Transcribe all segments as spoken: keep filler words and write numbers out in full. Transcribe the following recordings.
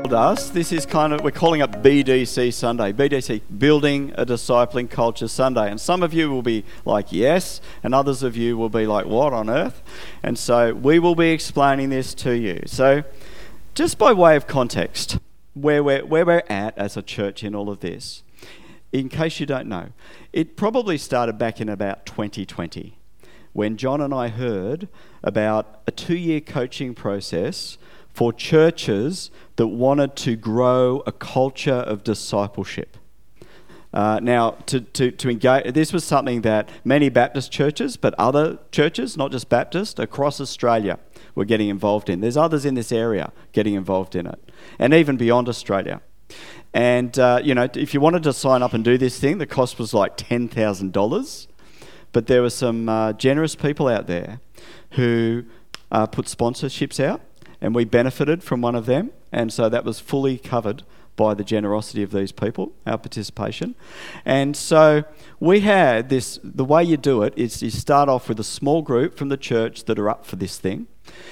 told us this is kind of, we're calling it B D C Sunday. B D C, Building a Discipling Culture Sunday. And some of you will be like, yes, and others of you will be like, what on earth? And so we will be explaining this to you. So just by way of context, where we're, where we're at as a church in all of this, in case you don't know, it probably started back in about twenty twenty when John and I heard about a two-year coaching process for churches that wanted to grow a culture of discipleship. Uh, now, to, to, to engage, this was something that many Baptist churches, but other churches, not just Baptist, across Australia were getting involved in. There's others in this area getting involved in it, and even beyond Australia. And, uh, you know, if you wanted to sign up and do this thing, the cost was like ten thousand dollars. But there were some uh, generous people out there who uh, put sponsorships out, and we benefited from one of them. And so that was fully covered by the generosity of these people, our participation. And so we had this, the way you do it is you start off with a small group from the church that are up for this thing.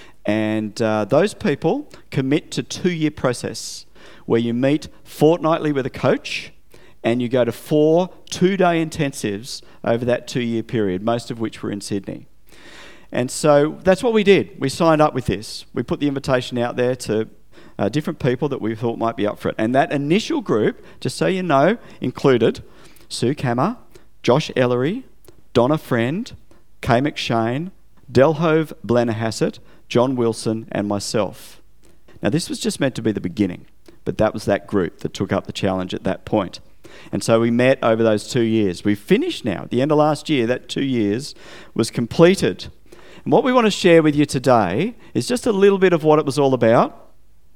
And uh, those people commit to a two-year process where you meet fortnightly with a coach and you go to four two-day intensives over that two-year period, most of which were in Sydney. And so that's what we did. We signed up with this. We put the invitation out there to uh, different people that we thought might be up for it. And that initial group, just so you know, included Sue Kammer, Josh Ellery, Donna Friend, Kay McShane, Delhove Blennerhassett, John Wilson, and myself. Now, this was just meant to be the beginning, but that was that group that took up the challenge at that point. And so we met over those two years. We finished now. At the end of last year, that two years was completed. And what we want to share with you today is just a little bit of what it was all about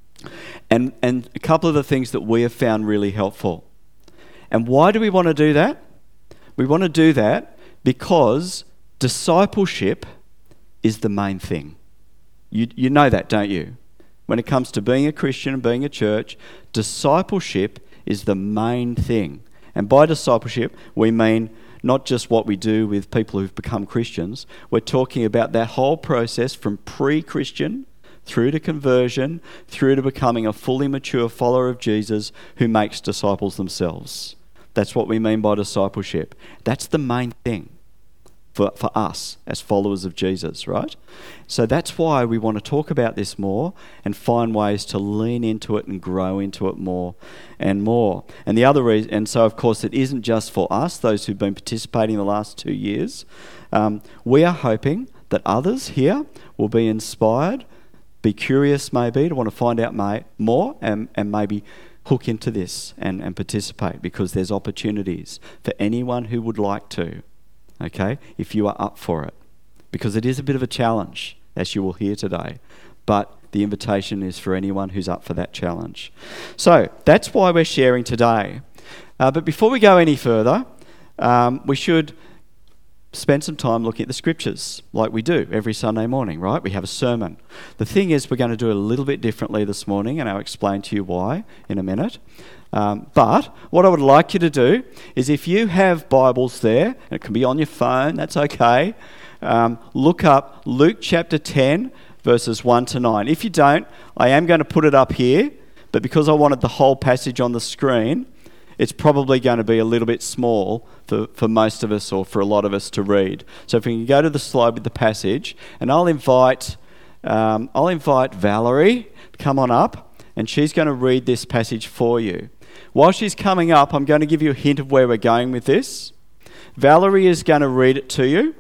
and, and a couple of the things that we have found really helpful. And why do we want to do that? We want to do that because discipleship is the main thing. You, you know that, don't you? When it comes to being a Christian and being a church, discipleship is the main thing. And by discipleship, we mean not just what we do with people who've become Christians. We're talking about that whole process from pre-Christian through to conversion, through to becoming a fully mature follower of Jesus who makes disciples themselves. That's what we mean by discipleship. That's the main thing for, for us as followers of Jesus, right? So that's why we want to talk about this more and find ways to lean into it and grow into it more and more. And the other reason, and so of course it isn't just for us, those who've been participating the last two years. Um, we are hoping that others here will be inspired, be curious maybe, to want to find out may, more and, and maybe hook into this and, and participate, because there's opportunities for anyone who would like to. Okay, if you are up for it, because it is a bit of a challenge, as you will hear today, but the invitation is for anyone who's up for that challenge. So that's why we're sharing today. Uh, but before we go any further, um, we should spend some time looking at the scriptures, like we do every Sunday morning, right? We have a sermon. The thing is, we're going to do it a little bit differently this morning, and I'll explain to you why in a minute. Um, but what I would like you to do is, if you have Bibles there, and it can be on your phone, that's okay, um, look up Luke chapter ten, verses one to nine. If you don't, I am going to put it up here, but because I wanted the whole passage on the screen, it's probably going to be a little bit small for, for most of us, or for a lot of us, to read. So if we can go to the slide with the passage, and I'll invite um, I'll invite Valerie to come on up, and she's going to read this passage for you. While she's coming up, I'm going to give you a hint of where we're going with this. Valerie is going to read it to you,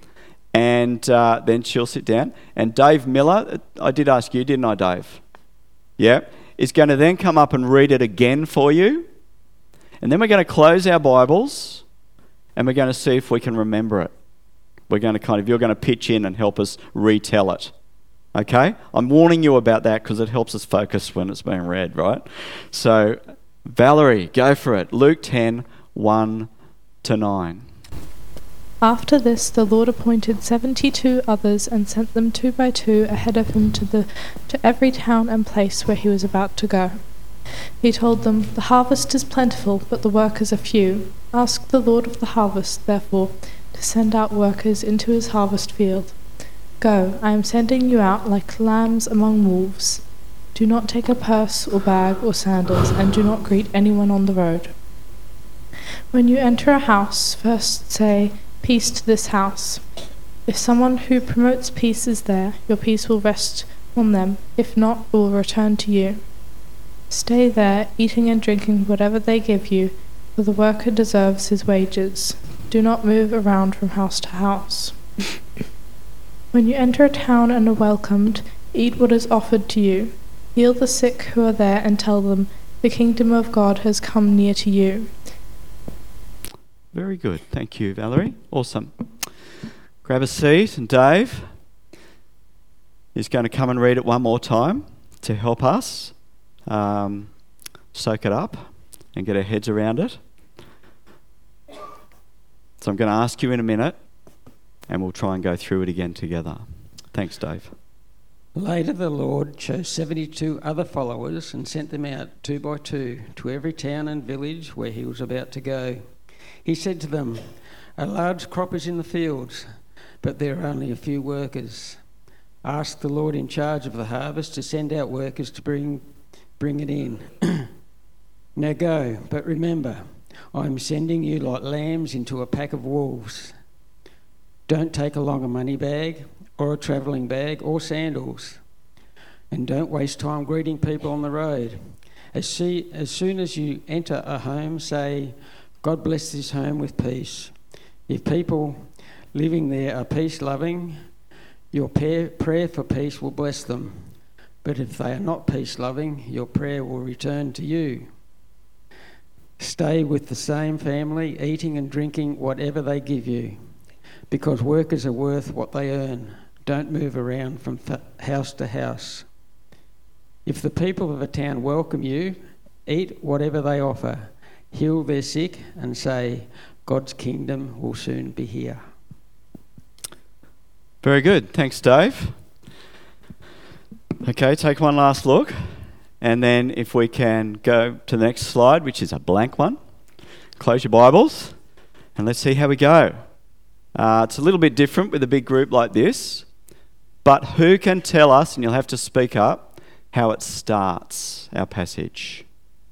and uh, then she'll sit down. And Dave Miller, I did ask you, didn't I, Dave? Yeah, is going to then come up and read it again for you. And then we're going to close our Bibles, and we're going to see if we can remember it. We're going to kind of, you're going to pitch in and help us retell it. Okay? I'm warning you about that because it helps us focus when it's being read, right? So, Valerie, go for it. Luke ten, one to nine. After this, the Lord appointed seventy-two others and sent them two by two ahead of him to the to every town and place where he was about to go. He told them, "The harvest is plentiful, but the workers are few. Ask the Lord of the harvest, therefore, to send out workers into his harvest field. Go, I am sending you out like lambs among wolves." Do not take a purse or bag or sandals, and do not greet anyone on the road. When you enter a house, first say, 'Peace to this house.' If someone who promotes peace is there, your peace will rest on them. If not, it will return to you. Stay there, eating and drinking whatever they give you, for the worker deserves his wages. Do not move around from house to house. When you enter a town and are welcomed, eat what is offered to you. Heal the sick who are there and tell them, 'The kingdom of God has come near to you.'" Very good. Thank you, Valerie. Awesome. Grab a seat, and Dave is going to come and read it one more time to help us um, soak it up and get our heads around it. So I'm going to ask you in a minute, and we'll try and go through it again together. Thanks, Dave. Later the Lord chose seventy-two other followers and sent them out two by two to every town and village where he was about to go. He said to them, "A large crop is in the fields, but there are only a few workers. Ask the Lord in charge of the harvest to send out workers to bring bring it in. Now go, but remember, I am sending you like lambs into a pack of wolves. Don't take along a money bag or a travelling bag or sandals. And don't waste time greeting people on the road. As, see, as soon as you enter a home, say, 'God bless this home with peace.' If people living there are peace-loving, your prayer for peace will bless them. But if they are not peace-loving, your prayer will return to you. Stay with the same family, eating and drinking whatever they give you, because workers are worth what they earn. Don't move around from house to house. If the people of a town welcome you, eat whatever they offer, heal their sick, and say, 'God's kingdom will soon be here.'" Very good. Thanks, Dave. Okay, take one last look. And then if we can go to the next slide, which is a blank one. Close your Bibles and let's see how we go. Uh, it's a little bit different with a big group like this. But who can tell us, and you'll have to speak up, how it starts, our passage?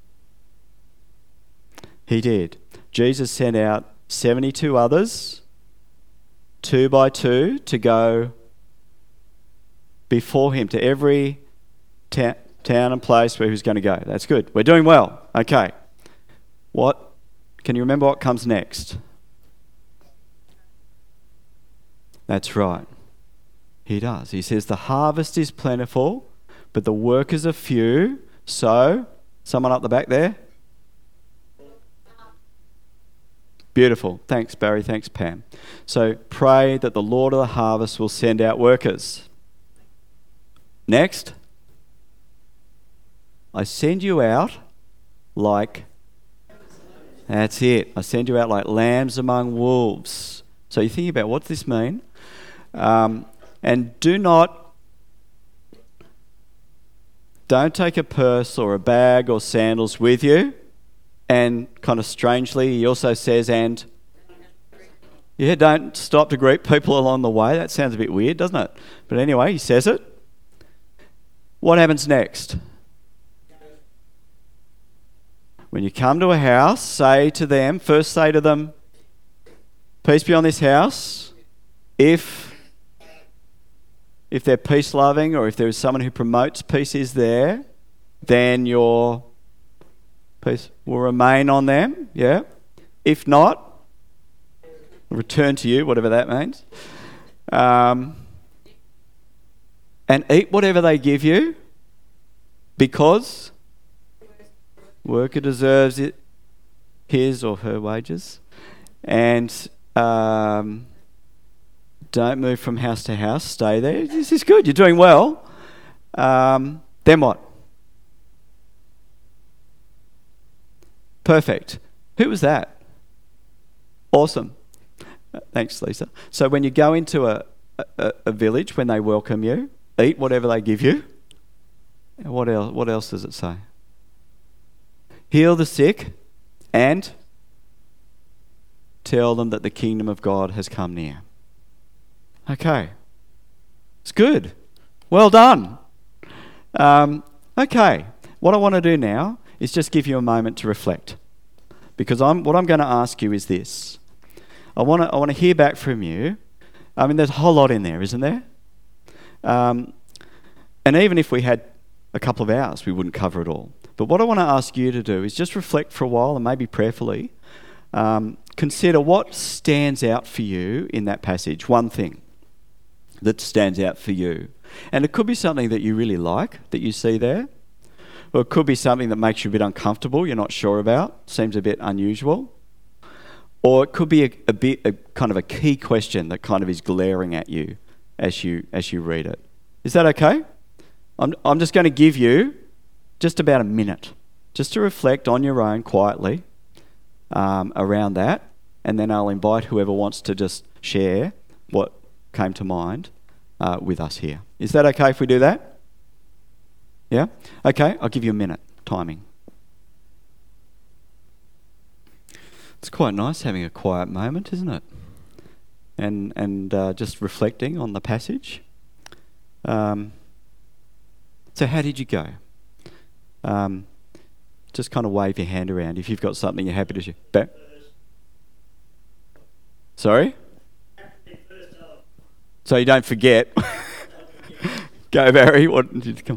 He did. Jesus sent out seventy-two others, two by two, to go before him to every ta- town and place where he was going to go. That's good. We're doing well. Okay. What? Can you remember what comes next? That's right. He does. He says the harvest is plentiful, but the workers are few. So, someone up the back there? Beautiful. Thanks, Barry. Thanks, Pam. So, pray that the Lord of the harvest will send out workers. Next. I send you out like... That's it. I send you out like lambs among wolves. So you think about, what does this mean? Um, and do not... Don't take a purse or a bag or sandals with you. And kind of strangely, he also says, and... Yeah, don't stop to greet people along the way. That sounds a bit weird, doesn't it? But anyway, he says it. What happens next? When you come to a house, say to them, first say to them, "Peace be on this house." If, if they're peace-loving, or if there is someone who promotes peace is there, then your peace will remain on them, yeah? If not, return to you, whatever that means. Um, and eat whatever they give you, because worker deserves it, his or her wages. And um, don't move from house to house. Stay there. This is good. You're doing well. Um, then what? Perfect. Who was that? Awesome. Thanks, Lisa. So when you go into a, a, a village, when they welcome you, eat whatever they give you. What else? What else does it say? Heal the sick and tell them that the kingdom of God has come near. Okay. It's good. Well done. Um, Okay, what I want to do now is just give you a moment to reflect. Because I'm, what I'm going to ask you is this. I want to I want to hear back from you. I mean, there's a whole lot in there, isn't there? Um, and even if we had a couple of hours, we wouldn't cover it all. But what I want to ask you to do is just reflect for a while and maybe prayerfully um, consider what stands out for you in that passage. One thing that stands out for you. And it could be something that you really like, that you see there. Or it could be something that makes you a bit uncomfortable, you're not sure about, seems a bit unusual. Or it could be a, a bit, a kind of a key question that kind of is glaring at you as you as you read it. Is that okay? I'm I'm just going to give you just about a minute, just to reflect on your own quietly um, around that, and then I'll invite whoever wants to just share what came to mind uh, with us here. Is that okay if we do that? Yeah? Okay, I'll give you a minute. Timing. It's quite nice having a quiet moment, isn't it? And and uh, just reflecting on the passage. Um, so how did you go? Um, just kind of wave your hand around if you've got something you're happy to share. Ba- Sorry? So you don't forget. Go, Barry. What did you come?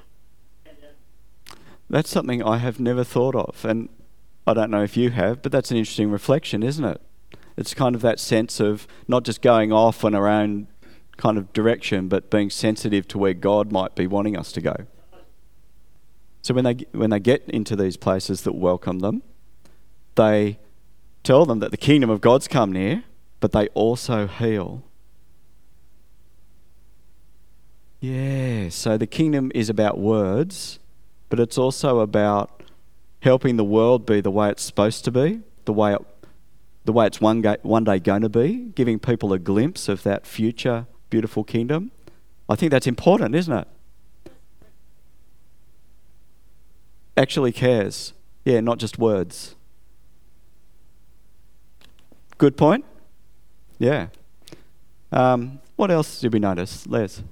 That's something I have never thought of, and I don't know if you have, but that's an interesting reflection, isn't it? It's kind of that sense of not just going off on our own kind of direction, but being sensitive to where God might be wanting us to go. So when they when they get into these places that welcome them, they tell them that the kingdom of God's come near, but they also heal. Yeah, so the kingdom is about words, but it's also about helping the world be the way it's supposed to be, the way it, the way it's one, ga- one day going to be, giving people a glimpse of that future beautiful kingdom. I think that's important, isn't it? Actually cares. Yeah, not just words. Good point? Yeah. Um, what else did we notice? Les?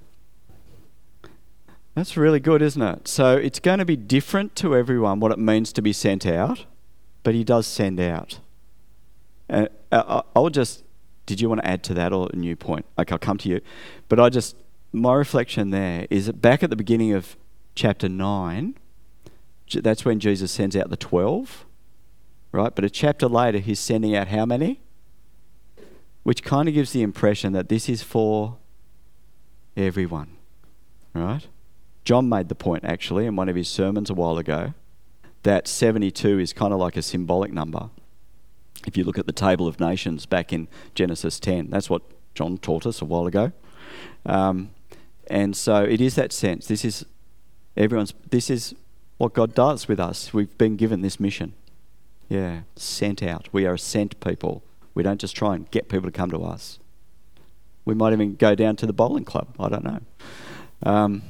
That's really good, isn't it? So it's going to be different to everyone what it means to be sent out, but he does send out. Uh, I'll just, did you want to add to that or a new point? Okay, I'll come to you. But I just, my reflection there is that back at the beginning of chapter nine, that's when Jesus sends out the twelve, right? But a chapter later, he's sending out how many? Which kind of gives the impression that this is for everyone, right? John made the point, actually, in one of his sermons a while ago, that seventy-two is kind of like a symbolic number. If you look at the table of nations back in Genesis ten, that's what John taught us a while ago. Um, and so it is that sense. This is everyone's. This is what God does with us. We've been given this mission. Yeah, sent out. We are a sent people. We don't just try and get people to come to us. We might even go down to the bowling club. I don't know. Um,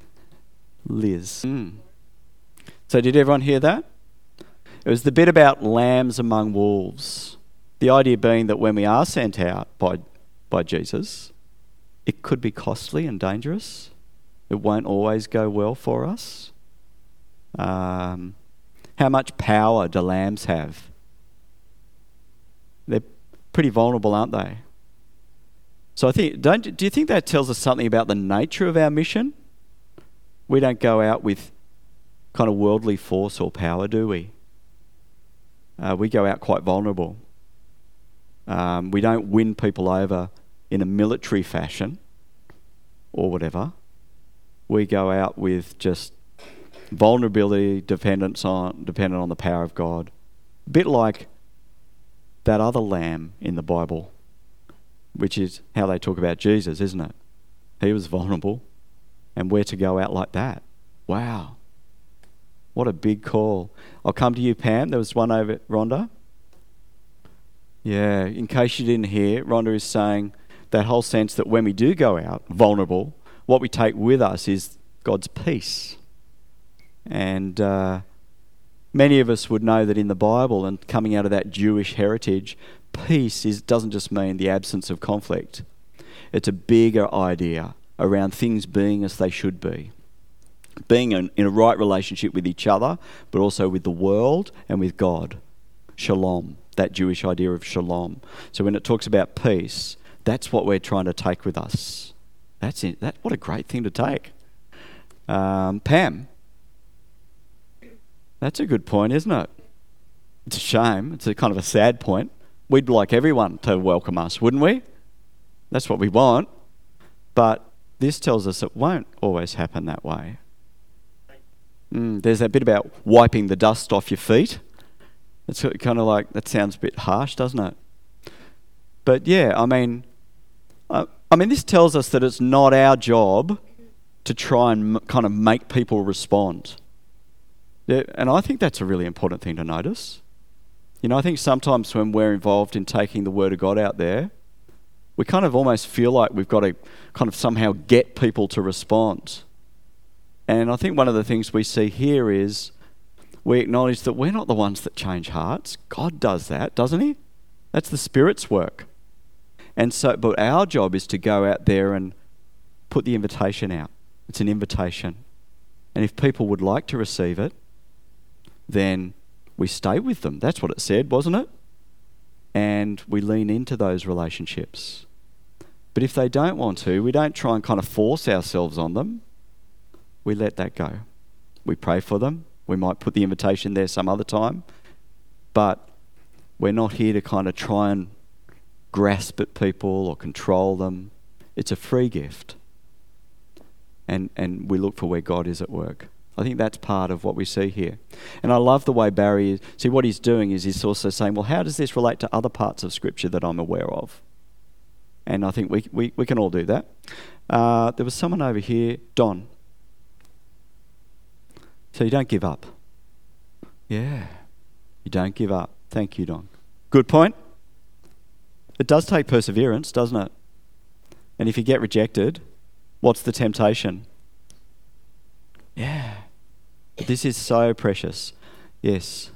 Liz. Mm. So did everyone hear that? It was the bit about lambs among wolves. The idea being that when we are sent out by by Jesus, it could be costly and dangerous. It won't always go well for us. Um, how much power do lambs have? They're pretty vulnerable, aren't they? So I think, don't do you think that tells us something about the nature of our mission? We don't go out with kind of worldly force or power, do we? Uh, we go out quite vulnerable. Um, we don't win people over in a military fashion or whatever. We go out with just vulnerability, dependence on dependent on the power of God. A bit like that other lamb in the Bible, which is how they talk about Jesus, isn't it? He was vulnerable, and we're to go out like that. Wow. What a big call. I'll come to you, Pam. There was one over at Rhonda. Yeah, in case you didn't hear, Rhonda is saying that whole sense that when we do go out vulnerable, what we take with us is God's peace. And uh, many of us would know that in the Bible and coming out of that Jewish heritage, peace is, doesn't just mean the absence of conflict. It's a bigger idea around things being as they should be. being in, in a right relationship with each other, but also with the world and with God. Shalom, that Jewish idea of shalom. So when it talks about peace, that's what we're trying to take with us. That's it. That, what a great thing to take. Um, Pam, that's a good point, isn't it? It's a shame. It's a kind of a sad point. We'd like everyone to welcome us, wouldn't we? That's what we want. But this tells us it won't always happen that way. Mm, there's that bit about wiping the dust off your feet. It's kind of like, that sounds a bit harsh, doesn't it? But yeah, I mean, uh, I mean, this tells us that it's not our job to try and m- kind of make people respond. Yeah, and I think that's a really important thing to notice. You know, I think sometimes when we're involved in taking the Word of God out there, we kind of almost feel like we've got to kind of somehow get people to respond. And I think one of the things we see here is we acknowledge that we're not the ones that change hearts. God does that, doesn't he? That's the Spirit's work. And so, but our job is to go out there and put the invitation out. It's an invitation. And if people would like to receive it, then we stay with them. That's what it said, wasn't it? And we lean into those relationships. But if they don't want to, we don't try and kind of force ourselves on them. We let that go. We pray for them. We might put the invitation there some other time. But we're not here to kind of try and grasp at people or control them. It's a free gift. And and we look for where God is at work. I think that's part of what we see here. And I love the way Barry is. See, what he's doing is he's also saying, well, how does this relate to other parts of Scripture that I'm aware of? And I think we we, we can all do that. Uh, there was someone over here, Don. So you don't give up. Yeah, you don't give up. Thank you, Don. Good point. It does take perseverance, doesn't it? And if you get rejected, what's the temptation? Yeah. This is so precious. Yes.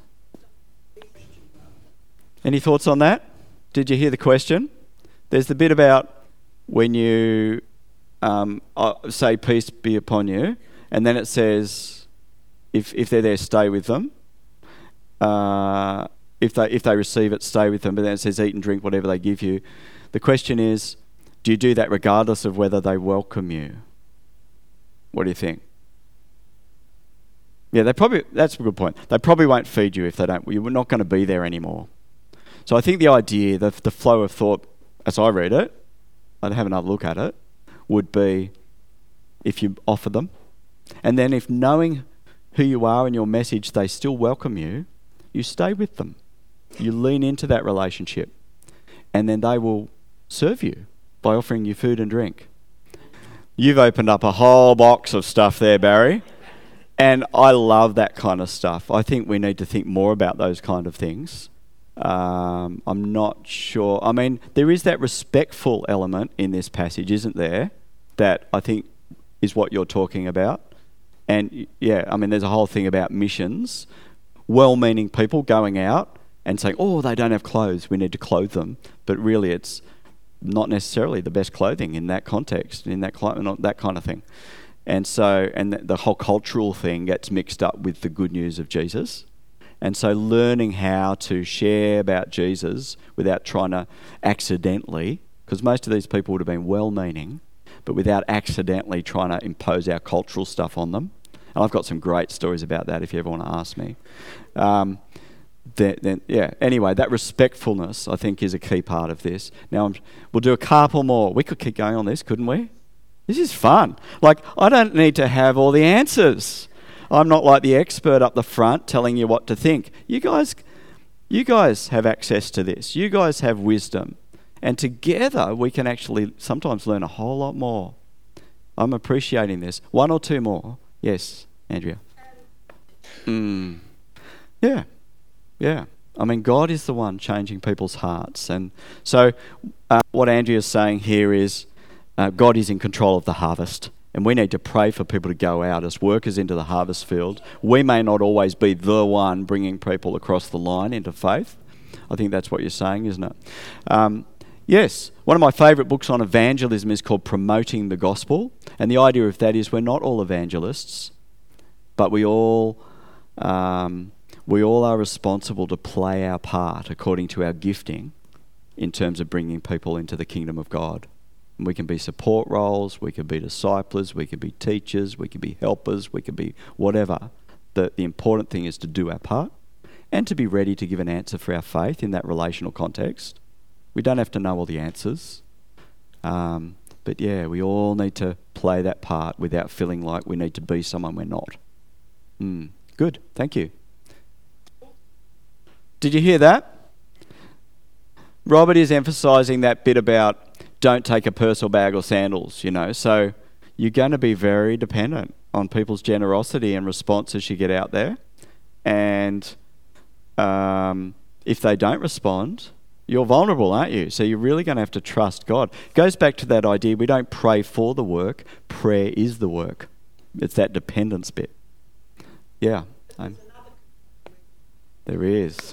Any thoughts on that? Did you hear the question? There's the bit about when you um, say peace be upon you, and then it says if if they're there, stay with them. Uh, if they if they receive it, stay with them. But then it says eat and drink whatever they give you. The question is, do you do that regardless of whether they welcome you? What do you think? Yeah, they probably, that's a good point. They probably won't feed you if they don't. You're not going to be there anymore. So I think the idea, the, the flow of thought, as I read it, I'd have another look at it, would be if you offer them, and then if knowing who you are and your message, they still welcome you, you stay with them. You lean into that relationship, and then they will serve you by offering you food and drink. You've opened up a whole box of stuff there, Barry. And I love that kind of stuff. I think we need to think more about those kind of things. Um, I'm not sure. I mean, there is that respectful element in this passage, isn't there? That I think is what you're talking about. And yeah, I mean, there's a whole thing about missions. Well-meaning people going out and saying, oh, they don't have clothes, we need to clothe them. But really it's not necessarily the best clothing in that context, in that climate, that kind of thing. And so, and the whole cultural thing gets mixed up with the good news of Jesus. And so learning how to share about Jesus without trying to accidentally, because most of these people would have been well-meaning, but without accidentally trying to impose our cultural stuff on them. And I've got some great stories about that if you ever want to ask me. Um, then, then, yeah, anyway, that respectfulness, I think, is a key part of this. Now, I'm, we'll do a couple more. We could keep going on this, couldn't we? This is fun. Like, I don't need to have all the answers. I'm not like the expert up the front telling you what to think. You guys, you guys have access to this. You guys have wisdom. And together we can actually sometimes learn a whole lot more. I'm appreciating this. One or two more. Yes, Andrea. Mm. Yeah, yeah. I mean, God is the one changing people's hearts. And so uh, what Andrea's saying here is, Uh, God is in control of the harvest, and we need to pray for people to go out as workers into the harvest field. We may not always be the one bringing people across the line into faith. I think that's what you're saying, isn't it? Um, yes, one of my favourite books on evangelism is called Promoting the Gospel, and the idea of that is we're not all evangelists, but we all um, we all are responsible to play our part according to our gifting in terms of bringing people into the kingdom of God. And we can be support roles, we can be disciplers, we can be teachers, we can be helpers, we can be whatever. The, the important thing is to do our part and to be ready to give an answer for our faith in that relational context. We don't have to know all the answers. Um, but yeah, we all need to play that part without feeling like we need to be someone we're not. Mm, good, thank you. Did you hear that? Robert is emphasising that bit about don't take a purse or bag or sandals, you know. So you're going to be very dependent on people's generosity and response as you get out there. And um, if they don't respond, you're vulnerable, aren't you? So you're really going to have to trust God. It goes back to that idea, we don't pray for the work, prayer is the work. It's that dependence bit. Yeah. I'm, there is.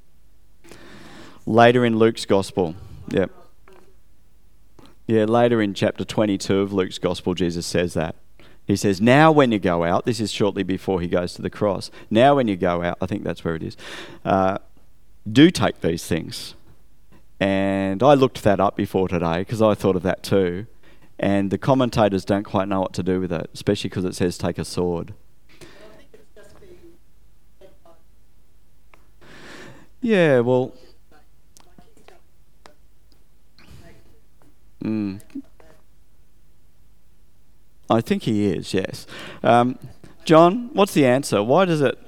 Later in Luke's Gospel. Yep. Yeah, later in chapter twenty-two of Luke's Gospel, Jesus says that. He says, now when you go out, this is shortly before he goes to the cross, now when you go out, I think that's where it is, uh, do take these things. And I looked that up before today because I thought of that too. And the commentators don't quite know what to do with it, especially because it says take a sword. I think it's just being led by. Yeah, well... Mm. I think he is, yes. Um, John, what's the answer? Why does it...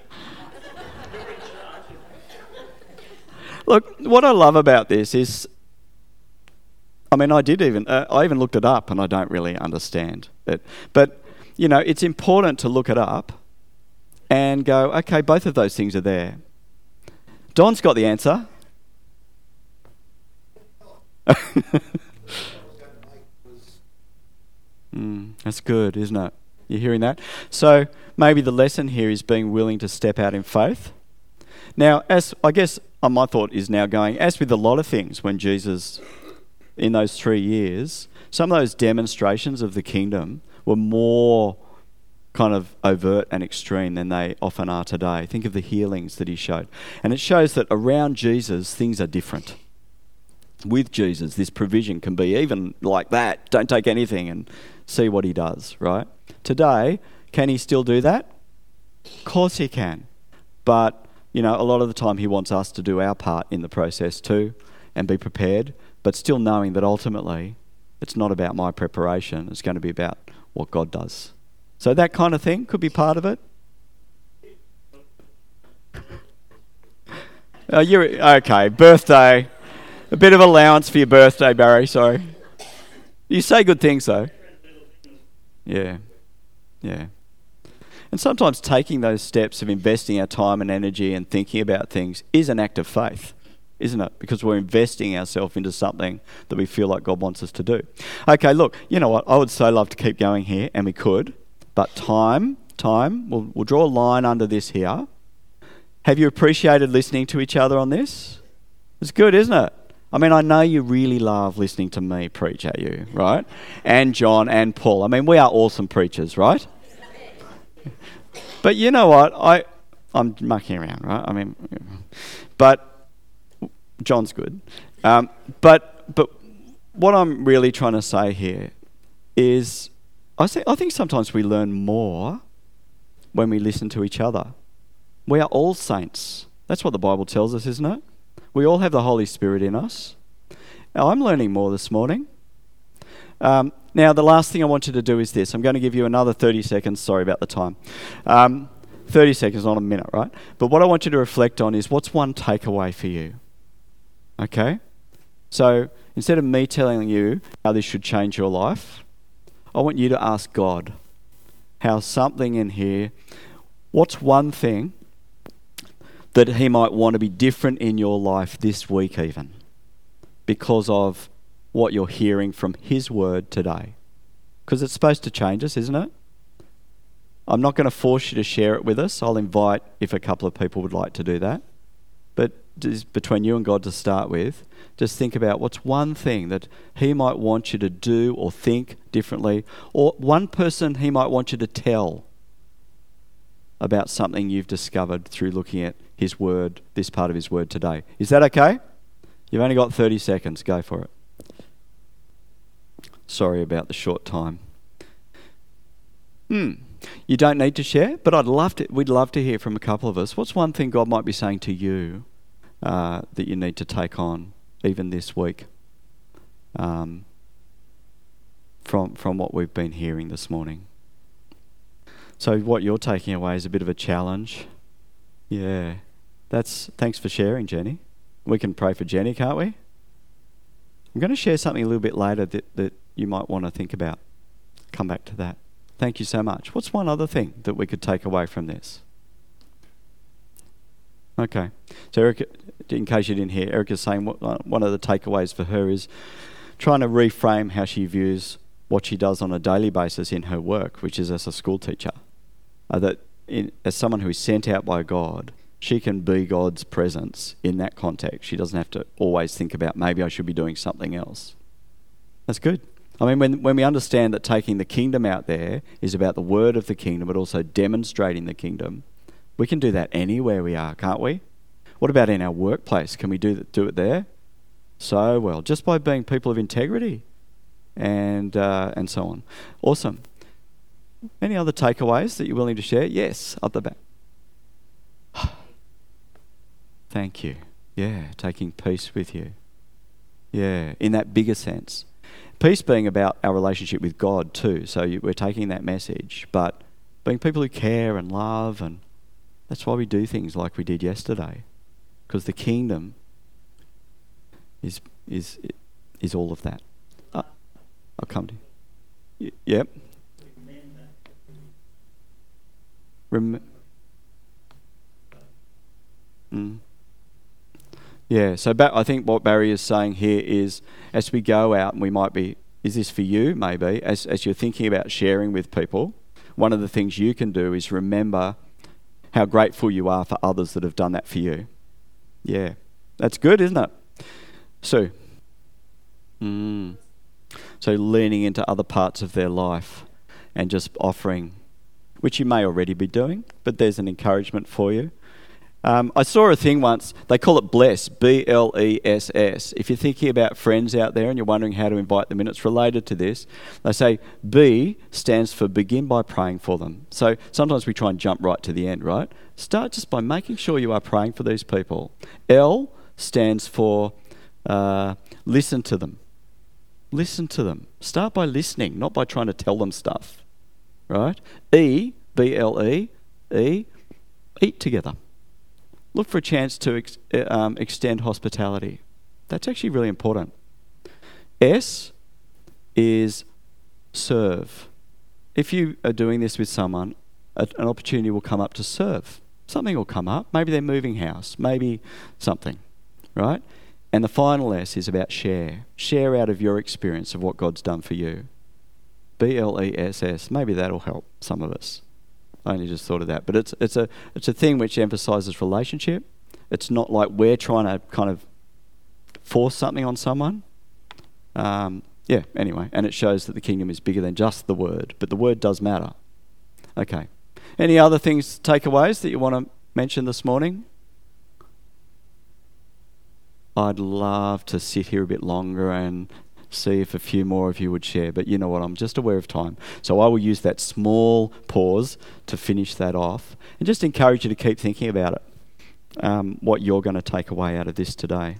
Look, what I love about this is, I mean, I did even, uh, I even looked it up and I don't really understand it. But, you know, it's important to look it up and go, okay, both of those things are there. Don's got the answer. Mm, that's good, isn't it? You're hearing that? So maybe the lesson here is being willing to step out in faith. Now, as I guess uh, my thought is now going, as with a lot of things when Jesus, in those three years, some of those demonstrations of the kingdom were more kind of overt and extreme than they often are today. Think of the healings that he showed. And it shows that around Jesus, things are different. With Jesus, this provision can be even like that. Don't take anything and see what he does, right? Today, can he still do that? Of course he can. But, you know, a lot of the time he wants us to do our part in the process too and be prepared, but still knowing that ultimately it's not about my preparation. It's going to be about what God does. So that kind of thing could be part of it. Uh, you're okay, birthday. A bit of allowance for your birthday, Barry, sorry. You say good things, though. Yeah, yeah. And sometimes taking those steps of investing our time and energy and thinking about things is an act of faith, isn't it? Because we're investing ourselves into something that we feel like God wants us to do. Okay, look, you know what? I would so love to keep going here, and we could. But time, time, we'll, we'll draw a line under this here. Have you appreciated listening to each other on this? It's good, isn't it? I mean, I know you really love listening to me preach at you, right? And John and Paul. I mean, we are awesome preachers, right? But you know what? I, I'm mucking around, right? I mean, but John's good. Um, but but what I'm really trying to say here is I, say, I think sometimes we learn more when we listen to each other. We are all saints. That's what the Bible tells us, isn't it? We all have the Holy Spirit in us. Now, I'm learning more this morning. Um, now, the last thing I want you to do is this. I'm going to give you another thirty seconds. Sorry about the time. Um, thirty seconds, not a minute, right? But what I want you to reflect on is what's one takeaway for you? Okay? So, instead of me telling you how this should change your life, I want you to ask God how something in here, what's one thing that he might want to be different in your life this week even because of what you're hearing from his word today. Because it's supposed to change us, isn't it? I'm not going to force you to share it with us. I'll invite if a couple of people would like to do that. But just between you and God to start with, just think about what's one thing that he might want you to do or think differently, or one person he might want you to tell about something you've discovered through looking at his word, this part of his word today. Is that okay? You've only got thirty seconds. Go for it. Sorry about the short time. Hmm. You don't need to share, but I'd love to. We'd love to hear from a couple of us. What's one thing God might be saying to you uh, that you need to take on even this week um, from from what we've been hearing this morning? So what you're taking away is a bit of a challenge. Yeah, that's. Thanks for sharing, Jenny. We can pray for Jenny, can't we? I'm going to share something a little bit later that, that you might want to think about. Come back to that. Thank you so much. What's one other thing that we could take away from this? Okay. So Erica, in case you didn't hear, Erica's saying what, uh, one of the takeaways for her is trying to reframe how she views what she does on a daily basis in her work, which is as a school teacher. Uh, that in, as someone who is sent out by God, she can be God's presence in that context. She doesn't have to always think about, maybe I should be doing something else. That's good. I mean, when when we understand that taking the kingdom out there is about the word of the kingdom, but also demonstrating the kingdom, we can do that anywhere we are, can't we? What about in our workplace? Can we do th- do it there? So well, just by being people of integrity and uh, and so on. Awesome. Any other takeaways that you're willing to share? Yes, up the back. Thank you. Yeah, taking peace with you. Yeah, in that bigger sense. Peace being about our relationship with God too. So you, we're taking that message, but being people who care and love, and that's why we do things like we did yesterday, because the kingdom is is is all of that. Uh, I'll come to you. Y- yep. Rem- mm. Yeah, so ba- I think what Barry is saying here is, as we go out, and we might be, is this for you, maybe, as as you're thinking about sharing with people, one of the things you can do is remember how grateful you are for others that have done that for you. Yeah, that's good, isn't it? Sue? Mm. So leaning into other parts of their life and just offering, which you may already be doing, but there's an encouragement for you. Um, I saw a thing once, they call it BLESS, B L E S S. If you're thinking about friends out there and you're wondering how to invite them in, it's related to this. They say B stands for begin by praying for them. So sometimes we try and jump right to the end, right? Start just by making sure you are praying for these people. L stands for uh, listen to them. Listen to them. Start by listening, not by trying to tell them stuff, right? E, B L E, E, eat together. Look for a chance to ex- um, extend hospitality. That's actually really important. S is serve. If you are doing this with someone, a, an opportunity will come up to serve. Something will come up. Maybe they're moving house. Maybe something, right? And the final S is about share. Share out of your experience of what God's done for you. B L E S S. Maybe that'll help some of us. I only just thought of that. But it's it's a it's a thing which emphasises relationship. It's not like we're trying to kind of force something on someone. Um, yeah, anyway. And it shows that the kingdom is bigger than just the word. But the word does matter. Okay. Any other things, takeaways that you want to mention this morning? I'd love to sit here a bit longer and see if a few more of you would share, but you know what, I'm just aware of time. So I will use that small pause to finish that off and just encourage you to keep thinking about it, um, what you're going to take away out of this today.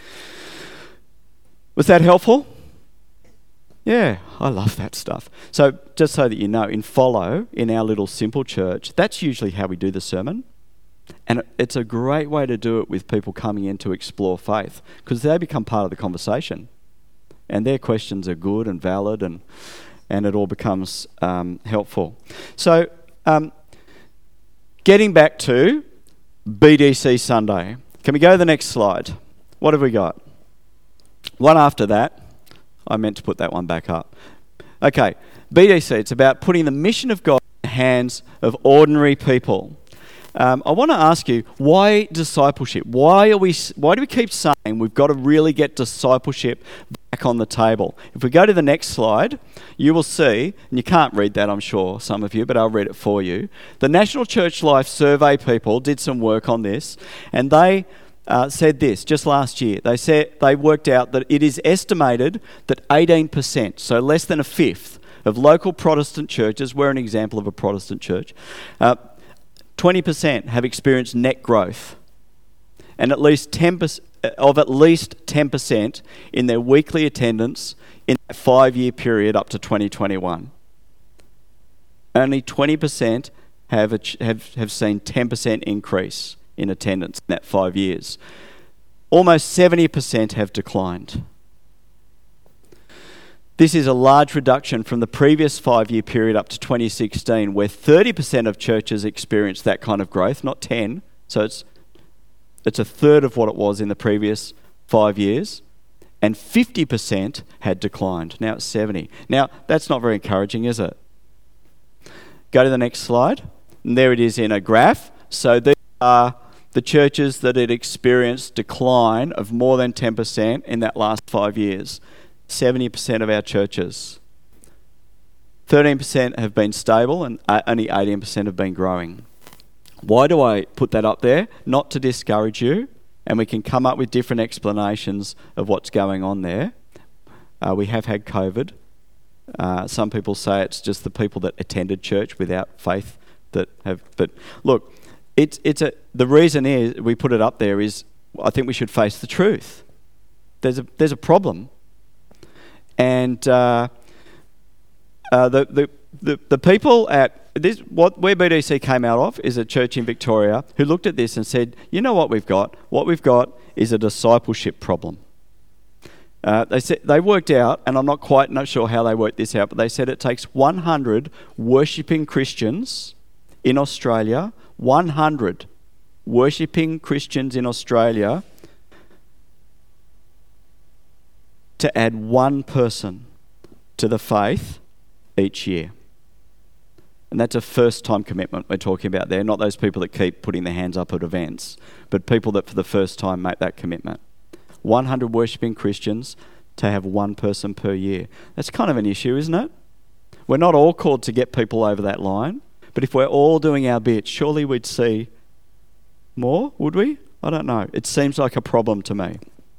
Was that helpful? Yeah, I love that stuff. So just so that you know, in Follow, in our little simple church, that's usually how we do the sermon. And it's a great way to do it with people coming in to explore faith, because they become part of the conversation. And their questions are good and valid, and and it all becomes um, helpful. So, um, getting back to B D C Sunday. Can we go to the next slide? What have we got? One after that. I meant to put that one back up. Okay, B D C, it's about putting the mission of God in the hands of ordinary people. Um, I want to ask you, why discipleship? Why are we? Why do we keep saying we've got to really get discipleship back back on the table. If we go to the next slide, you will see, and you can't read that, I'm sure, some of you, but I'll read it for you. The National Church Life Survey people did some work on this, and they uh, said this just last year. They said they worked out that it is estimated that eighteen percent, so less than a fifth, of local Protestant churches, we're an example of a Protestant church, uh, twenty percent have experienced net growth, and at least ten percent of at least ten percent in their weekly attendance in that five-year period up to twenty twenty-one. Only twenty percent have, have, have seen ten percent increase in attendance in that five years. Almost seventy percent have declined. This is a large reduction from the previous five-year period up to twenty sixteen, where thirty percent of churches experienced that kind of growth, not ten. So it's it's a third of what it was in the previous five years, and fifty percent had declined. Now it's seventy. Now, that's not very encouraging, is it? Go to the next slide. And there it is in a graph. So these are the churches that had experienced decline of more than ten percent in that last five years. seventy percent of our churches. thirteen percent have been stable, and only eighteen percent have been growing. Why do I put that up there? Not to discourage you, and we can come up with different explanations of what's going on there. Uh, we have had COVID. Uh, some people say it's just the people that attended church without faith that have. But look, it's it's a. The reason is we put it up there is I think we should face the truth. There's a there's a problem, and uh, uh, the the the the people at. This, what where B D C came out of is a church in Victoria who looked at this and said, you know what we've got? What we've got is a discipleship problem. Uh, they said they worked out, and I'm not quite not sure how they worked this out, but they said it takes one hundred worshipping Christians in Australia, one hundred worshipping Christians in Australia to add one person to the faith each year. And that's a first-time commitment we're talking about there, not those people that keep putting their hands up at events, but people that for the first time make that commitment. one hundred worshipping Christians to have one person per year. That's kind of an issue, isn't it? We're not all called to get people over that line, but if we're all doing our bit, surely we'd see more, would we? I don't know. It seems like a problem to me.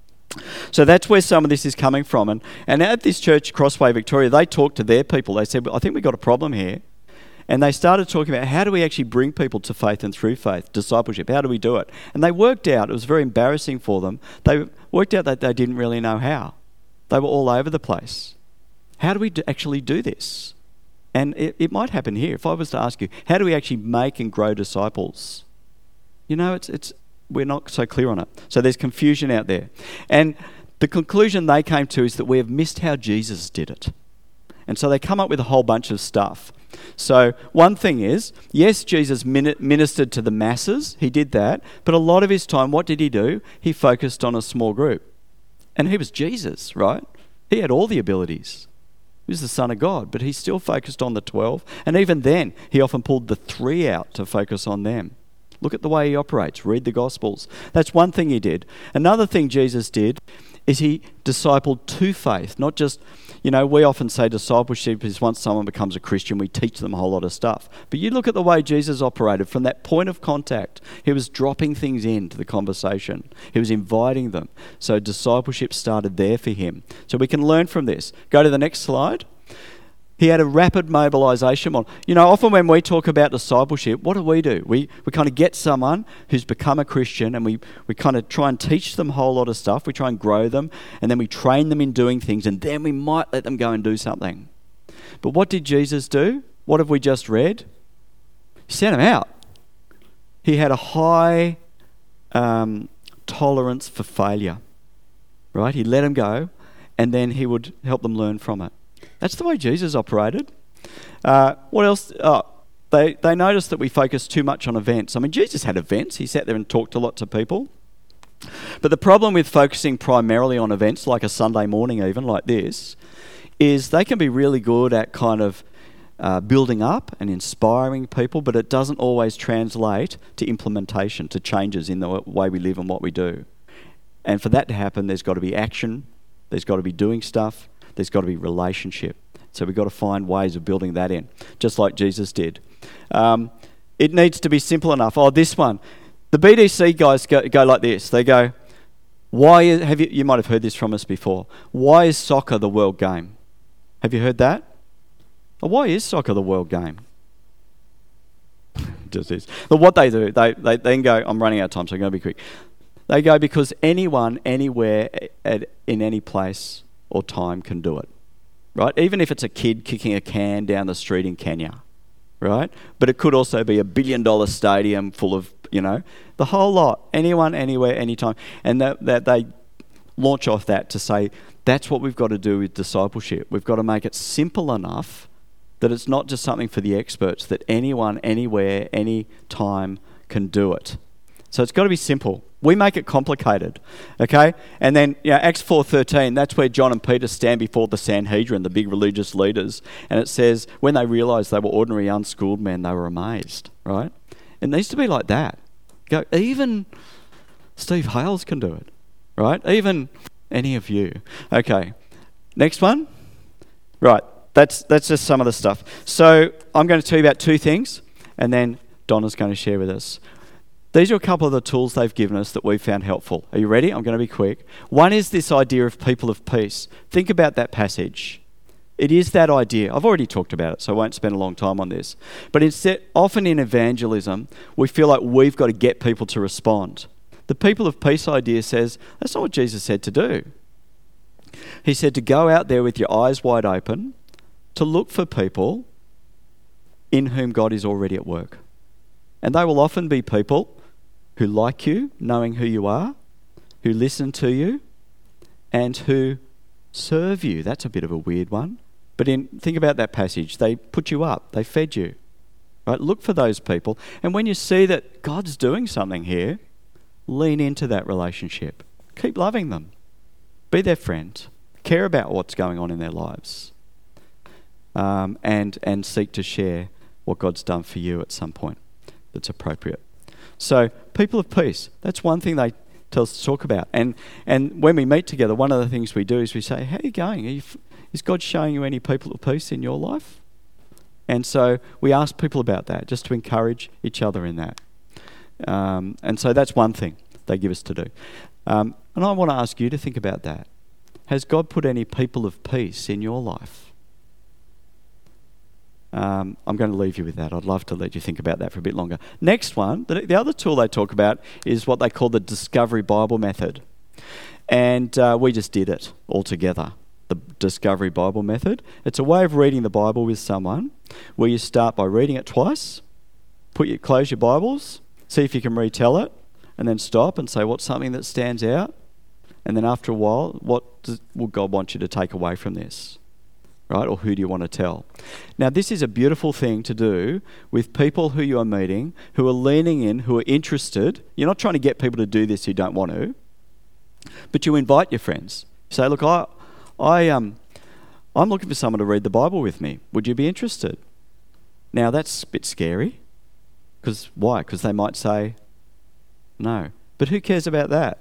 So that's where some of this is coming from. And, and at this church, Crossway Victoria, they talked to their people. They said, I think we've got a problem here. And they started talking about how do we actually bring people to faith and through faith, discipleship, how do we do it? And they worked out, it was very embarrassing for them, they worked out that they didn't really know how. They were all over the place. How do we do, actually do this? And it, it might happen here. If I was to ask you, how do we actually make and grow disciples? You know, it's it's we're not so clear on it. So there's confusion out there. And the conclusion they came to is that we have missed how Jesus did it. And so they come up with a whole bunch of stuff. So one thing is, yes, Jesus ministered to the masses. He did that. But a lot of his time, what did he do? He focused on a small group. And he was Jesus, right? He had all the abilities. He was the Son of God, but he still focused on the twelve. And even then, he often pulled the three out to focus on them. Look at the way he operates. Read the Gospels. That's one thing he did. Another thing Jesus did is he discipled to faith, not just, you know, we often say discipleship is once someone becomes a Christian, we teach them a whole lot of stuff. But you look at the way Jesus operated from that point of contact. He was dropping things into the conversation. He was inviting them. So discipleship started there for him. So we can learn from this. Go to the next slide. He had a rapid mobilisation model. You know, often when we talk about discipleship, what do we do? We we kind of get someone who's become a Christian and we, we kind of try and teach them a whole lot of stuff. We try and grow them and then we train them in doing things and then we might let them go and do something. But what did Jesus do? What have we just read? He sent them out. He had a high um, tolerance for failure, right? He let them go and then he would help them learn from it. That's the way Jesus operated. Uh, what else? Oh, they, they noticed that we focus too much on events. I mean, Jesus had events. He sat there and talked to lots of people. But the problem with focusing primarily on events, like a Sunday morning even, like this, is they can be really good at kind of uh, building up and inspiring people, but it doesn't always translate to implementation, to changes in the way we live and what we do. And for that to happen, there's got to be action. there's got to be doing stuff, there's got to be relationship. So we've got to find ways of building that in, just like Jesus did. Um, it needs to be simple enough. Oh, this one. The B D C guys go, go like this. They go, why is, have you, you might have heard this from us before. Why is soccer the world game? Have you heard that? Well, why is soccer the world game? Just this. But what they do, they, they then go, I'm running out of time, so I'm going to be quick. They go because anyone, anywhere, at, in any place or time can do it. Right? Even if it's a kid kicking a can down the street in Kenya. Right? But it could also be a billion dollar stadium full of, you know, the whole lot. Anyone, anywhere, anytime. And that, that they launch off that to say, that's what we've got to do with discipleship. We've got to make it simple enough that it's not just something for the experts, that anyone, anywhere, any time can do it. So it's got to be simple. We make it complicated, okay? And then, you know, Acts four thirteen, that's where John and Peter stand before the Sanhedrin, the big religious leaders, and it says, when they realised they were ordinary, unschooled men, they were amazed, right? It needs to be like that. Go, even Steve Hales can do it, right? Even any of you. Okay, next one. Right, that's that's just some of the stuff. So I'm going to tell you about two things, and then Donna's going to share with us. These are a couple of the tools they've given us that we've found helpful. Are you ready? I'm going to be quick. One is this idea of people of peace. Think about that passage. It is that idea. I've already talked about it, so I won't spend a long time on this. But instead, often in evangelism, we feel like we've got to get people to respond. The people of peace idea says, that's not what Jesus said to do. He said to go out there with your eyes wide open, to look for people in whom God is already at work. And they will often be people who like you, knowing who you are, who listen to you, and who serve you. That's a bit of a weird one. But in think about that passage. They put you up. They fed you. Right? Look for those people. And when you see that God's doing something here, lean into that relationship. Keep loving them. Be their friend. Care about what's going on in their lives. Um, and, and seek to share what God's done for you at some point that's appropriate. So, people of peace, that's one thing they tell us to talk about. And and when we meet together, one of the things we do is we say, how are you going? Are you f- is God showing you any people of peace in your life? And so we ask people about that, just to encourage each other in that. Um, and so that's one thing they give us to do. Um, and I want to ask you to think about that. Has God put any people of peace in your life? Um, I'm going to leave you with that. I'd love to let you think about that for a bit longer. Next one, the, the other tool they talk about is what they call the Discovery Bible Method. And uh, we just did it all together, the Discovery Bible Method. It's a way of reading the Bible with someone where you start by reading it twice, put your, close your Bibles, see if you can retell it, and then stop and say what's something that stands out. And then after a while, what does, will God want you to take away from this? Right? Or who do you want to tell? Now, this is a beautiful thing to do with people who you are meeting, who are leaning in, who are interested. You're not trying to get people to do this who don't want to, but you invite your friends. You say, look, I, I, um, I'm looking for someone to read the Bible with me. Would you be interested? Now, that's a bit scary. Because why? Because they might say no. But who cares about that?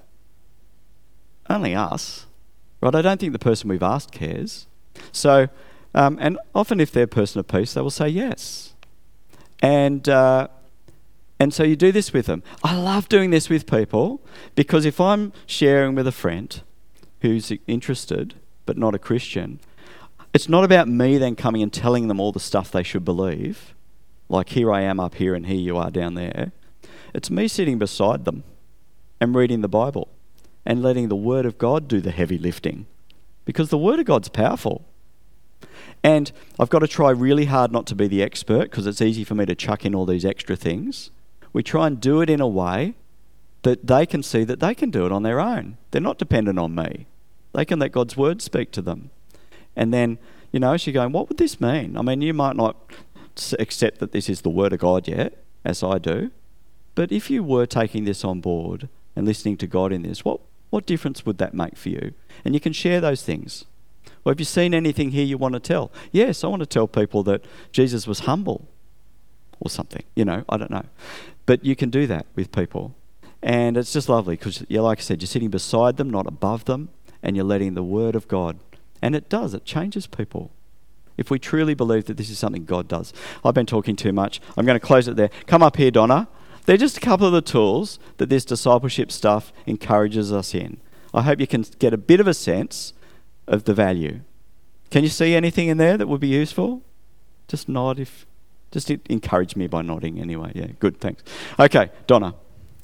Only us. Right? I don't think the person we've asked cares. So, um, and often if they're a person of peace, they will say yes. And uh, and so you do this with them. I love doing this with people because if I'm sharing with a friend who's interested but not a Christian, it's not about me then coming and telling them all the stuff they should believe, like here I am up here and here you are down there. It's me sitting beside them and reading the Bible and letting the Word of God do the heavy lifting. Because the Word of God's powerful. And I've got to try really hard not to be the expert because it's easy for me to chuck in all these extra things. We try and do it in a way that they can see that they can do it on their own. They're not dependent on me. They can let God's Word speak to them. And then, you know, she's going, what would this mean? I mean, you might not accept that this is the Word of God yet, as I do. But if you were taking this on board and listening to God in this, what What difference would that make for you? And you can share those things. Or have you seen anything here you want to tell? Yes, I want to tell people that Jesus was humble or something. You know, I don't know. But you can do that with people. And it's just lovely because, yeah, like I said, you're sitting beside them, not above them. and you're letting the Word of God, and it does, it changes people. If we truly believe that this is something God does. I've been talking too much. I'm going to close it there. Come up here, Donna. They're just a couple of the tools that this discipleship stuff encourages us in. I hope you can get a bit of a sense of the value. Can you see anything in there that would be useful? Just nod if... Just encourage me by nodding anyway. Yeah, good, thanks. Okay, Donna.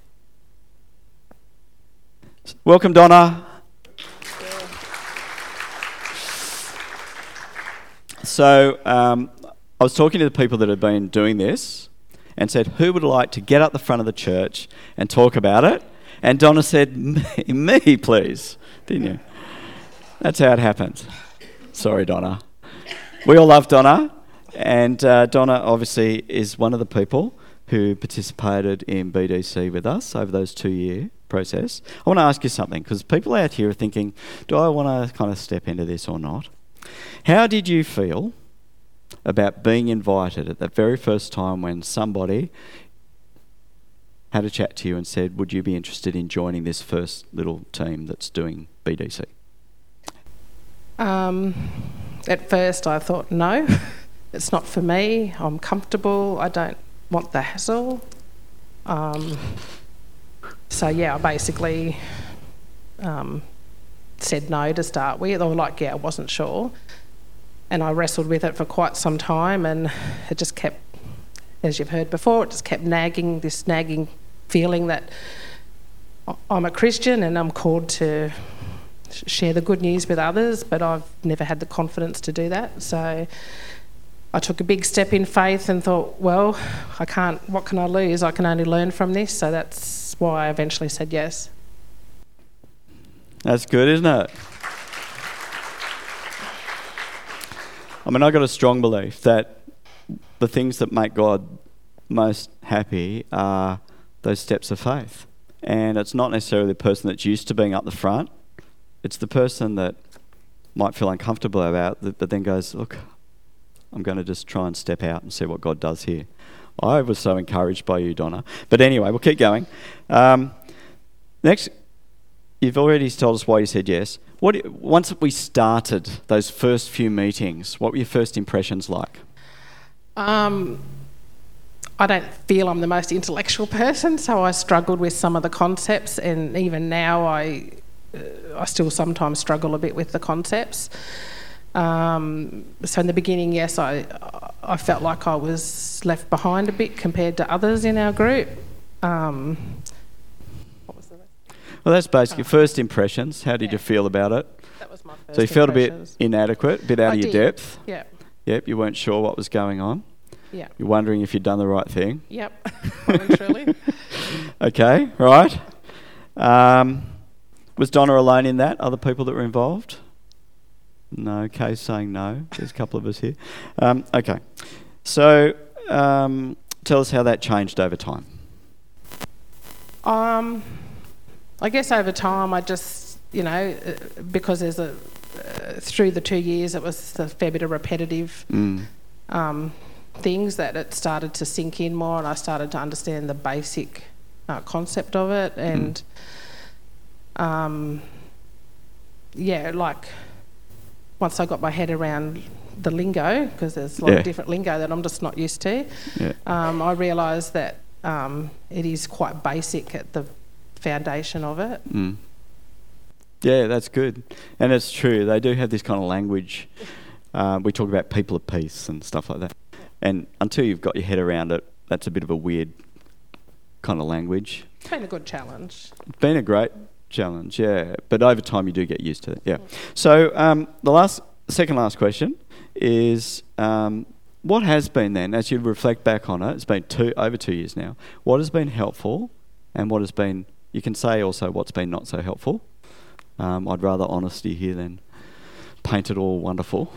Welcome, Donna. So um, I was talking to the people that have been doing this and said, who would like to get up the front of the church and talk about it? And Donna said, me, me please. Didn't you? That's how it happens. Sorry, Donna. We all love Donna. And uh, Donna obviously is one of the people who participated in B D C with us over those two-year process. I want to ask you something, because people out here are thinking, do I want to kind of step into this or not? How did you feel about being invited at that very first time when somebody had a chat to you and said, would you be interested in joining this first little team that's doing B D C? Um, at first I thought, no, it's not for me. I'm comfortable. I don't want the hassle. Um, so yeah, I basically um, said no to start with, or like, yeah, I wasn't sure. And I wrestled with it for quite some time, and it just kept, as you've heard before, it just kept nagging, this nagging feeling that I'm a Christian and I'm called to share the good news with others, but I've never had the confidence to do that. So I took a big step in faith and thought, well, I can't, what can I lose? I can only learn from this. So that's why I eventually said yes. That's good, isn't it? I mean, I've got a strong belief that the things that make God most happy are those steps of faith. And it's not necessarily the person that's used to being up the front. It's the person that might feel uncomfortable about it, but then goes, look, I'm going to just try and step out and see what God does here. I was so encouraged by you, Donna. But anyway, we'll keep going. Um, next, you've already told us why you said yes. What once we started those first few meetings, what were your first impressions like? Um, I don't feel I'm the most intellectual person, so I struggled with some of the concepts, and even now I, uh, I still sometimes struggle a bit with the concepts. Um, so in the beginning, yes, I, I felt like I was left behind a bit compared to others in our group. Um, Well, that's basically oh. first impressions. How did yeah. you feel about it? That was my first So you felt a bit impressions. inadequate, a bit out I of your did. depth. Yeah. Yep, you weren't sure what was going on. Yeah. You're wondering if you'd done the right thing. Yep. Truly. Okay, right. Um, was Donna alone in that? Other people that were involved? No, Kay's saying no. There's a couple of us here. Um, okay. So um, tell us how that changed over time. Um, I guess over time I just, you know, uh, because there's a, uh, through the two years it was a fair bit of repetitive Mm. um, things that it started to sink in more, and I started to understand the basic uh, concept of it, and mm. um, yeah, like once I got my head around the lingo, because there's a lot yeah. of different lingo that I'm just not used to, yeah. um, I realised that um, it is quite basic at the foundation of it. Mm. Yeah, that's good. And it's true, they do have this kind of language. Uh, we talk about people of peace and stuff like that. And until you've got your head around it, that's a bit of a weird kind of language. It's been a good challenge. It's been a great challenge, yeah. But over time you do get used to it, yeah. So um, the last, second last question is, um, what has been then, as you reflect back on it, it's been two over two years now, what has been helpful and what has been, you can say also what's been not so helpful. Um, I'd rather honesty here than paint it all wonderful.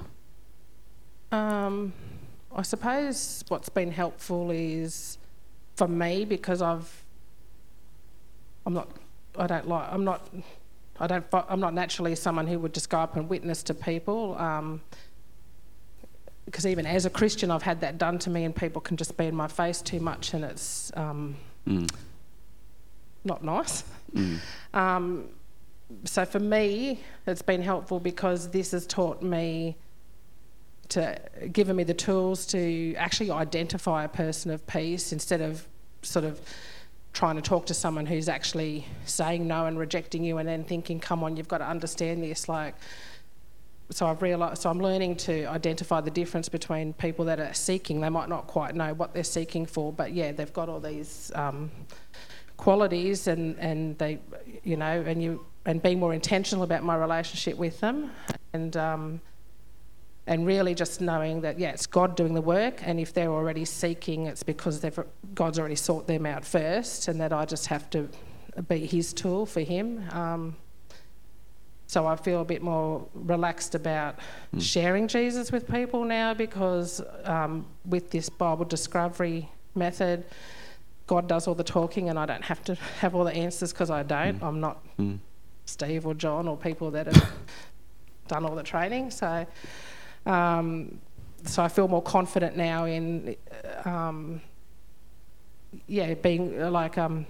Um, I suppose what's been helpful is, for me, because I've, I'm not, I don't like, I'm not, I don't, I'm not naturally someone who would just go up and witness to people. Um, because even as a Christian, I've had that done to me, and people can just be in my face too much, and it's um, Mm. not nice. Mm. Um, so for me, it's been helpful because this has taught me to given me the tools to actually identify a person of peace instead of sort of trying to talk to someone who's actually saying no and rejecting you and then thinking, come on, you've got to understand this. Like, so I've realised, so I'm learning to identify the difference between people that are seeking. They might not quite know what they're seeking for, but yeah, they've got all these um, qualities and, and they, you know, and you and being more intentional about my relationship with them and um, and really just knowing that, yeah, it's God doing the work, and if they're already seeking, it's because they've God's already sought them out first, and that I just have to be his tool for him. Um, so I feel a bit more relaxed about mm. sharing Jesus with people now because um, with this Bible discovery method, God does all the talking and I don't have to have all the answers because I don't. Mm. I'm not mm. Steve or John or people that have done all the training. So... Um, so I feel more confident now in, um, yeah, being like, um,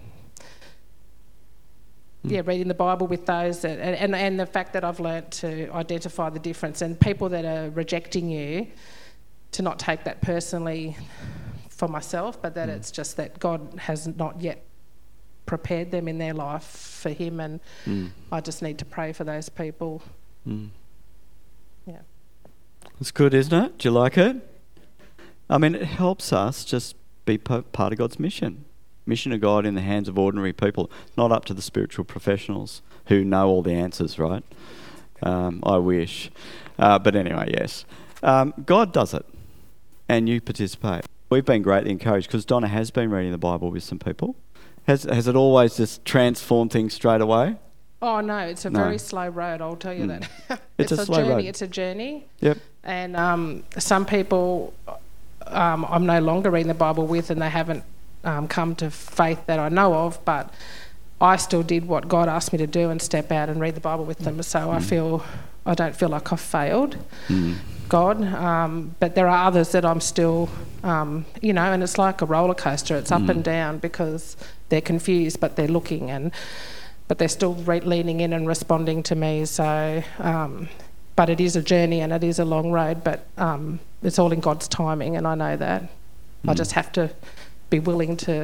mm. yeah, reading the Bible with those that, and, and the fact that I've learnt to identify the difference and people that are rejecting you, to not take that personally for myself, but that mm. it's just that God has not yet prepared them in their life for him, and mm. I just need to pray for those people. Mm. Yeah. It's good, isn't it? Do you like it? I mean, it helps us just be part of God's mission. Mission of God in the hands of ordinary people. Not up to the spiritual professionals who know all the answers, right? Um, I wish. Uh, but anyway, yes. Um, God does it. And you participate. We've been greatly encouraged because Donna has been reading the Bible with some people. Has, has it always just transformed things straight away? Oh, no, it's a no. very slow road, I'll tell you mm. that. it's, it's a, a slow journey. road. It's a journey. Yep. And um, some people um, I'm no longer reading the Bible with and they haven't um, come to faith that I know of, but I still did what God asked me to do and step out and read the Bible with them. So mm. I feel, I don't feel like I've failed mm. God. Um, but there are others that I'm still, um, you know, and it's like a roller coaster. It's up mm. and down because they're confused, but they're looking and... but they're still re- leaning in and responding to me. So, um, but it is a journey and it is a long road, but um, it's all in God's timing, and I know that. Mm. I just have to be willing to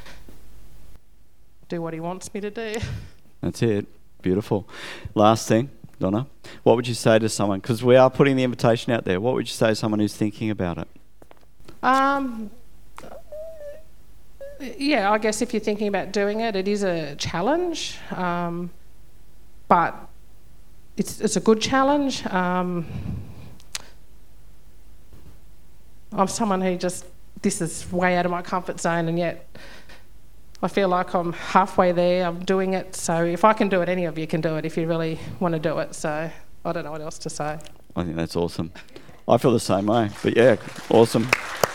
do what he wants me to do. That's it. Beautiful. Last thing, Donna, what would you say to someone, because we are putting the invitation out there, what would you say to someone who's thinking about it? Um... Yeah, I guess if you're thinking about doing it, it is a challenge, um, but it's it's a good challenge. Um, I'm someone who just, this is way out of my comfort zone, and yet I feel like I'm halfway there. I'm doing it, so if I can do it, any of you can do it if you really want to do it. So I don't know what else to say. I think that's awesome. I feel the same way, but yeah, awesome.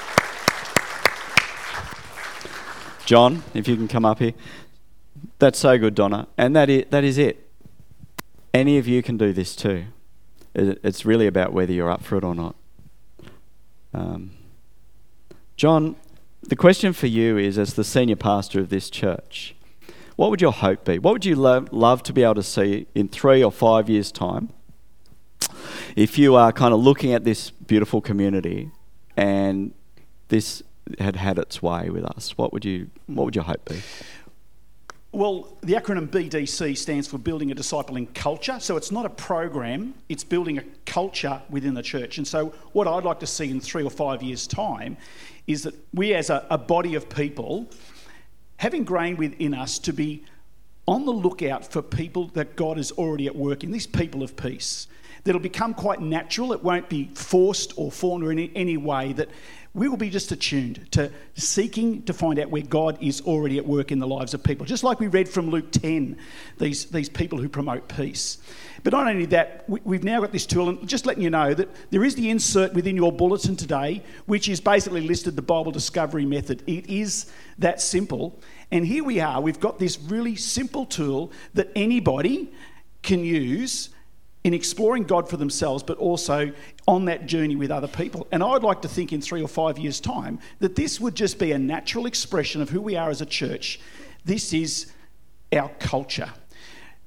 John, if you can come up here. That's so good, Donna. And that is, that is it. Any of you can do this too. It, it's really about whether you're up for it or not. Um, John, the question for you is, as the senior pastor of this church, what would your hope be? What would you lo- love to be able to see in three or five years' time if you are kind of looking at this beautiful community and this had had its way with us? What would you what would your hope be? Well, the acronym B D C stands for Building a Discipling Culture. So it's not a program, it's building a culture within the church. And so what I'd like to see in three or five years' time is that we as a, a body of people have ingrained within us to be on the lookout for people that God is already at work in, these people of peace. That'll become quite natural. It won't be forced or formed in any, any way, that we will be just attuned to seeking to find out where God is already at work in the lives of people. Just like we read from Luke ten, these, these people who promote peace. But not only that, we, we've now got this tool, and just letting you know that there is the insert within your bulletin today, which is basically listed the Bible Discovery Method. It is that simple. And here we are, we've got this really simple tool that anybody can use in exploring God for themselves, but also on that journey with other people. And I'd like to think in three or five years' time that this would just be a natural expression of who we are as a church. This is our culture.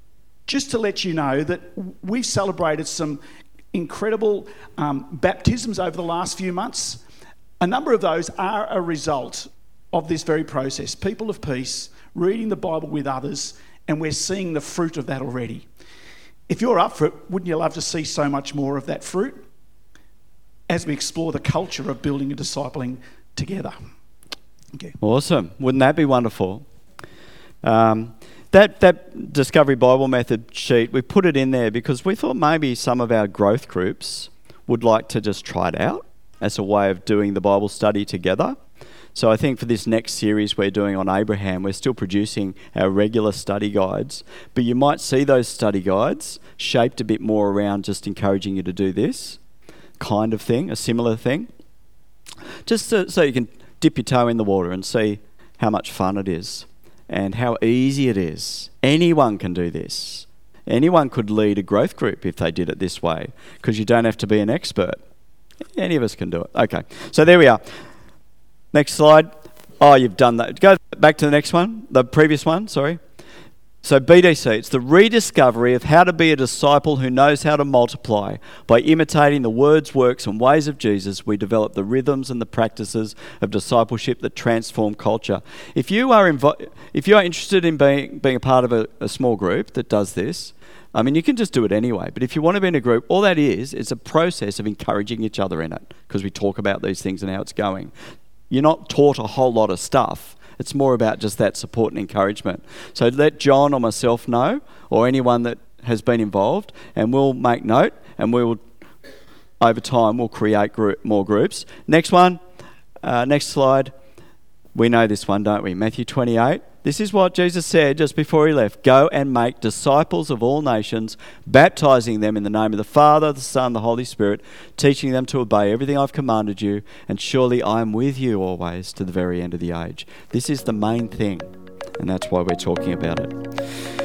just to let you know that we've celebrated some incredible um, baptisms over the last few months. A number of those are a result of this very process. People of peace, reading the Bible with others, and we're seeing the fruit of that already. If you're up for it, wouldn't you love to see so much more of that fruit as we explore the culture of building and discipling together? Okay. Awesome. Wouldn't that be wonderful? Um, that that Discovery Bible Method sheet, we put it in there because we thought maybe some of our growth groups would like to just try it out as a way of doing the Bible study together. So I think for this next series we're doing on Abraham, we're still producing our regular study guides, but you might see those study guides shaped a bit more around just encouraging you to do this kind of thing, a similar thing, just so, so you can dip your toe in the water and see how much fun it is and how easy it is. Anyone can do this. Anyone could lead a growth group if they did it this way, because you don't have to be an expert. Any of us can do it. Okay, so there we are. Next slide. Oh, you've done that. Go back to the next one, the previous one, sorry. So B D C, it's the rediscovery of how to be a disciple who knows how to multiply. By imitating the words, works and ways of Jesus, we develop the rhythms and the practices of discipleship that transform culture. If you are invi- if you are interested in being, being a part of a, a small group that does this, I mean, you can just do it anyway. But if you want to be in a group, all that is, is a process of encouraging each other in it, because we talk about these things and how it's going. You're not taught a whole lot of stuff. It's more about just that support and encouragement. So let John or myself know, or anyone that has been involved, and we'll make note, and we will, over time, we'll create group, more groups. Next one, uh, next slide. We know this one, don't we? Matthew twenty-eight. This is what Jesus said just before he left. Go and make disciples of all nations, baptizing them in the name of the Father, the Son, the Holy Spirit, teaching them to obey everything I've commanded you, and surely I am with you always to the very end of the age. This is the main thing, and that's why we're talking about it.